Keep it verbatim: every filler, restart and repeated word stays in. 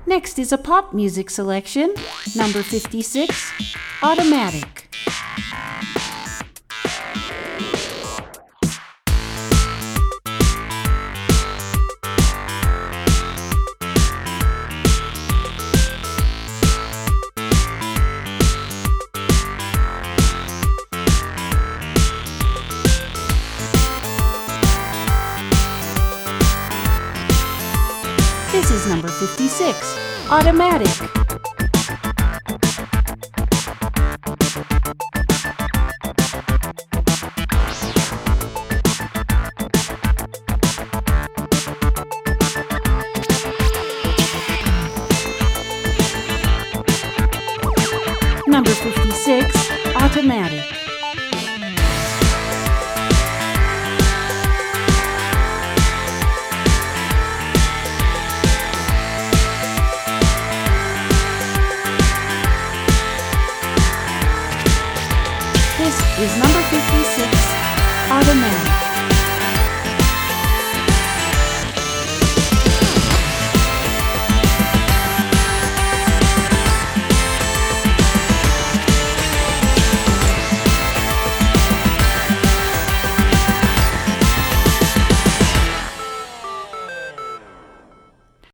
Next is a pop music selection. Number fifty-six, Automatic. This is number fifty-six, Automatic. Number fifty-six, Automatic. This is number fifty-six, Automatic.